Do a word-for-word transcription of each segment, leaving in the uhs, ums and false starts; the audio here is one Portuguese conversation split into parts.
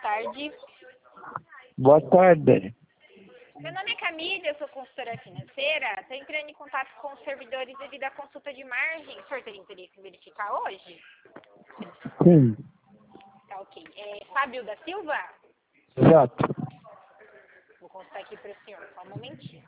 tarde. Boa tarde. Meu nome é Camila, eu sou consultora financeira. Estou entrando em contato com os servidores devido à consulta de margem. O senhor teria interesse em verificar hoje? Sim, Tá ok. É Fábio da Silva? exato. Vou consultar aqui para o senhor, só um momentinho.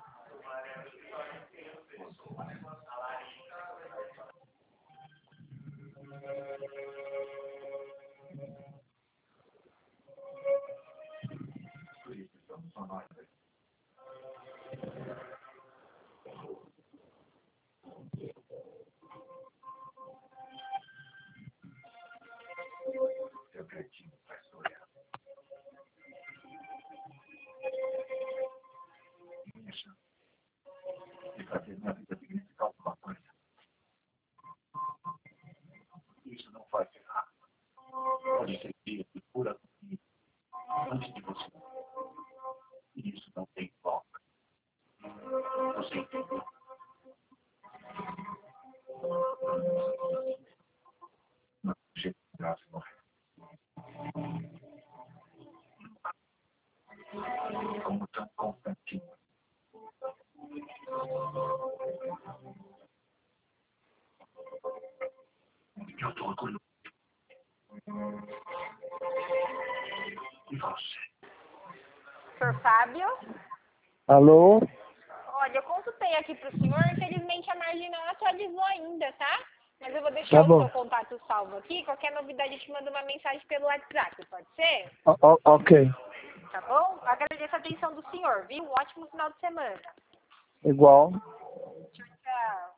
Senhor Fábio? Alô? Olha, eu consultei aqui para o senhor, infelizmente a margem não atualizou ainda, tá? Mas eu vou deixar Tá o bom. seu contato salvo aqui. Qualquer novidade eu te mando uma mensagem pelo WhatsApp, pode ser? O- o- ok. Tá bom? Agradeço a atenção do senhor, viu? Um ótimo final de semana. Igual. Tchau, tchau.